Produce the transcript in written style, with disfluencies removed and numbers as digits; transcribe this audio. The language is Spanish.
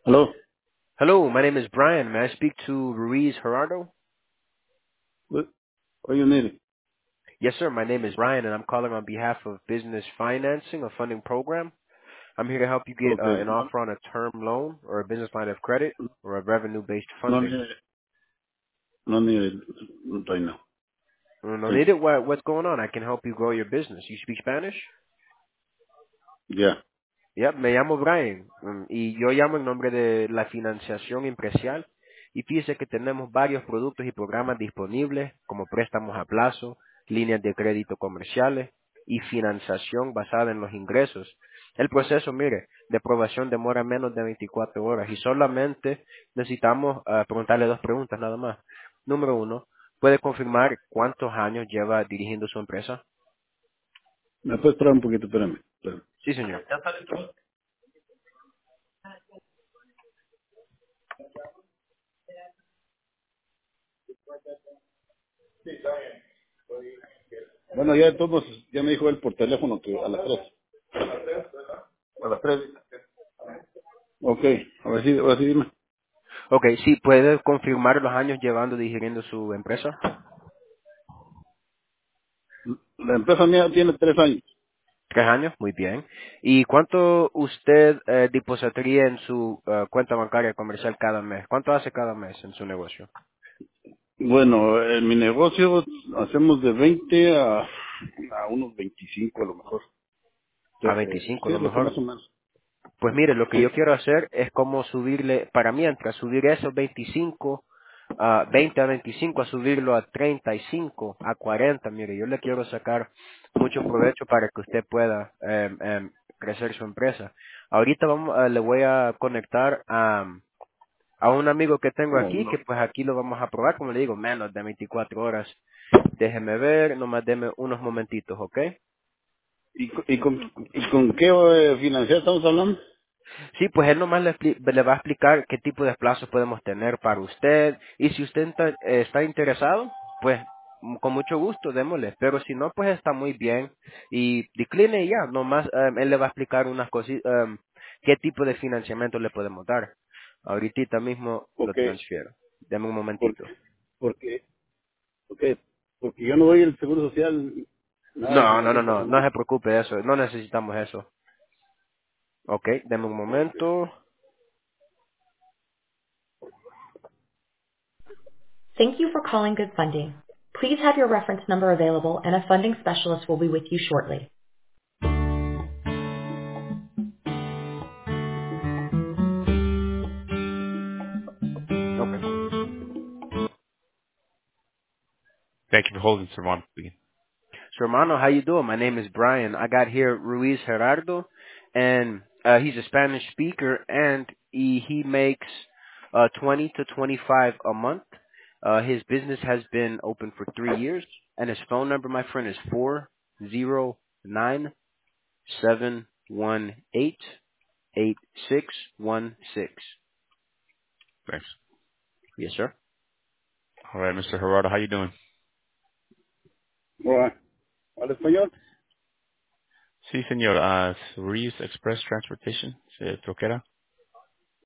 Hello. Hello, my name is Brian. May I speak to Ruiz Gerardo? What do you need? Yes, sir. My name is Brian, and I'm calling on behalf of Business Financing, a funding program. I'm here to help you get Okay. an offer on a term loan or a business line of credit or a revenue-based No funding. need. No need it right now. No Thank need it. What's going on? I can help you grow your business. You speak Spanish? you. Yeah. Yep, me llamo Brian y yo llamo en nombre de la financiación empresarial y fíjese que tenemos varios productos y programas disponibles como préstamos a plazo, líneas de crédito comerciales y financiación basada en los ingresos. El proceso, mire, de aprobación demora menos de 24 horas y solamente necesitamos preguntarle dos preguntas nada más. Número uno, ¿puede confirmar cuántos años lleva dirigiendo su empresa? ¿Me puedes esperar un poquito? Espérame. Espérame. Sí, señor. Bueno, ya todos, ya me dijo él por teléfono que a las 3. A las 3. Ok. Ahora sí dime. Ok, sí, ¿puede confirmar los años llevando dirigiendo su empresa? La empresa mía tiene 3 años. 3 años, muy bien. ¿Y cuánto usted depositaría en su cuenta bancaria comercial cada mes? ¿Cuánto hace cada mes en su negocio? Bueno, en mi negocio hacemos de 20 a unos 25 a lo mejor. A 25, a Sí, lo es lo que mejor. más o menos. Pues mire, lo que yo Sí. quiero hacer es como subirle, para mientras, subir esos 25, 20 a 25, a subirlo a 35, a 40. Mire, yo le quiero sacar mucho provecho para que usted pueda crecer su empresa. Ahorita le voy a conectar a un amigo que tengo No, aquí, no. que pues aquí lo vamos a probar, como le digo, menos de 24 horas. Déjeme ver, nomás deme unos momentitos, ¿ok? ¿Y con qué financiera estamos hablando? Sí, pues él nomás le va a explicar qué tipo de plazos podemos tener para usted. Y si usted está interesado, pues con mucho gusto, démosle. Pero si no, pues está muy bien. Y decline y ya, nomás él le va a explicar unas cositas, qué tipo de financiamiento le podemos dar. Ahorita mismo lo Porque, transfiero. Deme un momentito. porque, porque Ok, porque yo no doy el seguro social, nada de No, no, no, información no, no personal. se preocupe de eso. No necesitamos eso. Ok, deme un Ok. momento. Thank you for calling Good Funding. Please have your reference number available and a funding specialist will be with you shortly. Ok. Thank you for holding, Sir Juan. So, hermano, how you doing? My name is Brian. I got here Ruiz Gerardo, and he's a Spanish speaker, and he makes 20 to 25 a month. His business has been open for 3 years, and his phone number, my friend, is 409-718-8616. Thanks. Yes, sir. All right, Mr. Gerardo, how you doing? Bueno, ¿al español? Sí, señor. Reeves Express Transportation, troquera.